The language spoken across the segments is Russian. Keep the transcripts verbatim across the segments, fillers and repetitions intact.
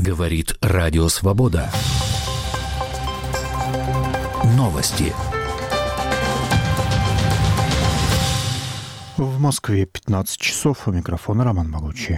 Говорит Радио Свобода. Новости. В Москве пятнадцать часов. У микрофона Роман Могучий.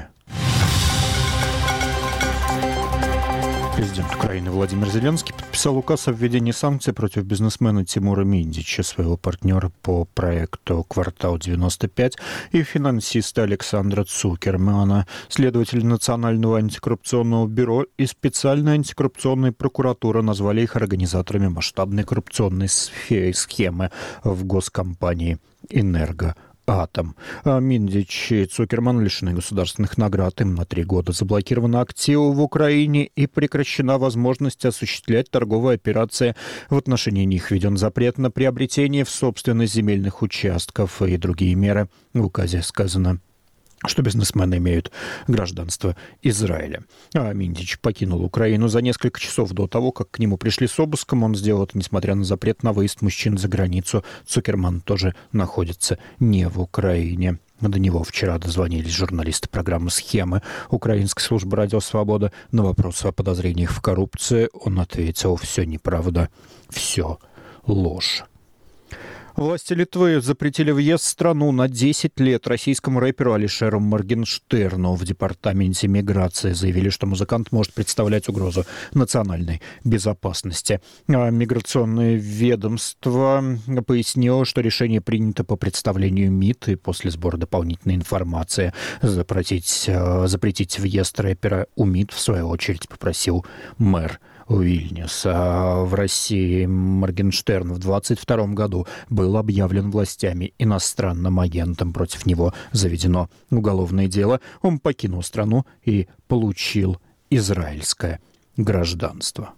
Президент Украины Владимир Зеленский подписал указ о введении санкций против бизнесмена Тимура Миндича, своего партнера по проекту «Квартал девяносто пять», и финансиста Александра Цукермана. Следователи Национального антикоррупционного бюро и специальная антикоррупционная прокуратура назвали их организаторами масштабной коррупционной схемы в госкомпании «Энерго». Атом. А Миндич и Цукерман лишены государственных наград. Им на три года заблокированы активы в Украине и прекращена возможность осуществлять торговые операции. В отношении них введен запрет на приобретение в собственность земельных участков и другие меры. В указе сказано, что бизнесмены имеют гражданство Израиля. А Миндич покинул Украину за несколько часов до того, как к нему пришли с обыском. Он сделал это, несмотря на запрет на выезд мужчин за границу. Цукерман тоже находится не в Украине. До него вчера дозвонились журналисты программы «Схемы» Украинской службы «Радио Свобода». На вопросы о подозрениях в коррупции он ответил: «Все неправда, все ложь». Власти Литвы запретили въезд в страну на десять лет российскому рэперу Алишеру Моргенштерну. В департаменте миграции заявили, что музыкант может представлять угрозу национальной безопасности. А миграционное ведомство пояснило, что решение принято по представлению МИД и после сбора дополнительной информации. Запретить, запретить въезд рэпера у МИД, в свою очередь, попросил мэр Вильнюс. А в России Моргенштерн в двадцать втором году был объявлен властями иностранным агентом. Против него заведено уголовное дело. Он покинул страну и получил израильское гражданство.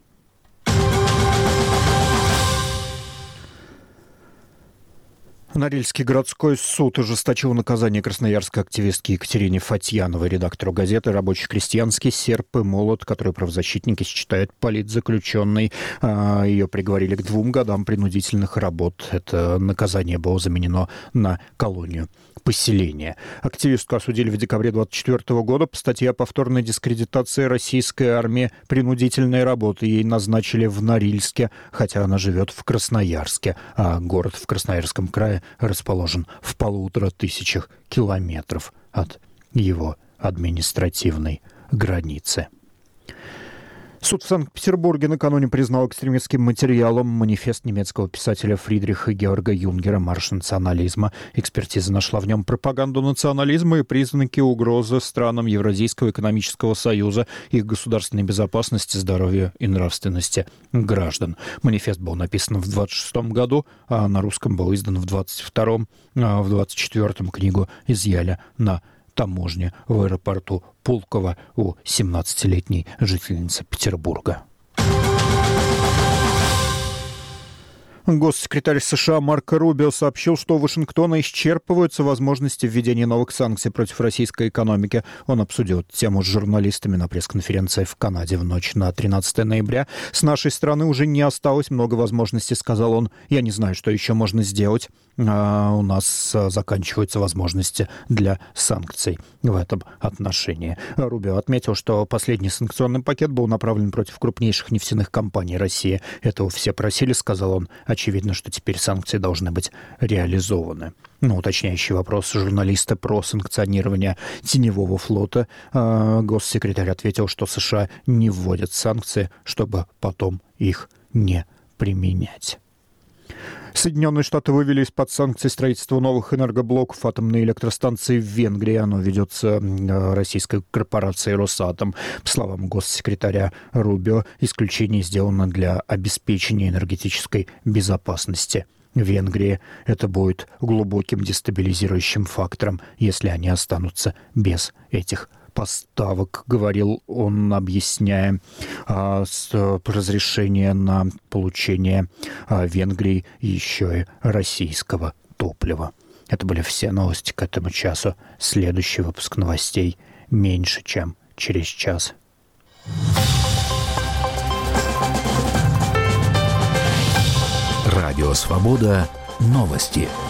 Норильский городской суд ужесточил наказание красноярской активистки Екатерине Фатьяновой, редактору газеты «Рабочий крестьянский» «Серп и молот», которую правозащитники считают политзаключенной. Ее приговорили к двум годам принудительных работ. Это наказание было заменено на колонию поселения. Активистку осудили в декабре двадцать четвёртого года по статье о повторной дискредитации российской армии. Принудительные работы ей назначили в Норильске, хотя она живет в Красноярске, а город в Красноярском крае расположен в полутора тысячах километров от его административной границы. Суд в Санкт-Петербурге накануне признал экстремистским материалом манифест немецкого писателя Фридриха Георга Юнгера «Марш национализма». Экспертиза нашла в нем пропаганду национализма и признаки угрозы странам Евразийского экономического союза, их государственной безопасности, здоровью и нравственности граждан. Манифест был написан в двадцать шестом году, а на русском был издан в двадцать втором. А в двадцать четвёртом книгу изъяли на таможне в аэропорту Пулково у семнадцатилетней жительницы Петербурга. Госсекретарь США Марко Рубио сообщил, что у Вашингтона исчерпываются возможности введения новых санкций против российской экономики. Он обсудил эту тему с журналистами на пресс-конференции в Канаде в ночь на тринадцатое ноября. «С нашей стороны уже не осталось много возможностей», — сказал он. «Я не знаю, что еще можно сделать. А у нас заканчиваются возможности для санкций в этом отношении». Рубио отметил, что последний санкционный пакет был направлен против крупнейших нефтяных компаний России. «Этого все просили», — сказал он. «Очевидно, что теперь санкции должны быть реализованы». Ну, уточняющий вопрос журналиста про санкционирование теневого флота. А госсекретарь ответил, что США не вводят санкции, чтобы потом их не применять. Соединенные Штаты вывели из-под санкций строительство новых энергоблоков атомной электростанции в Венгрии. Оно ведется российской корпорацией «Росатом». По словам госсекретаря Рубио, исключение сделано для обеспечения энергетической безопасности Венгрии. Это будет глубоким дестабилизирующим фактором, если они останутся без этих поставок, говорил он, объясняя а, с, разрешение на получение а, Венгрии еще и российского топлива. Это были все новости к этому часу. Следующий выпуск новостей меньше, чем через час. Радио Свобода. Новости.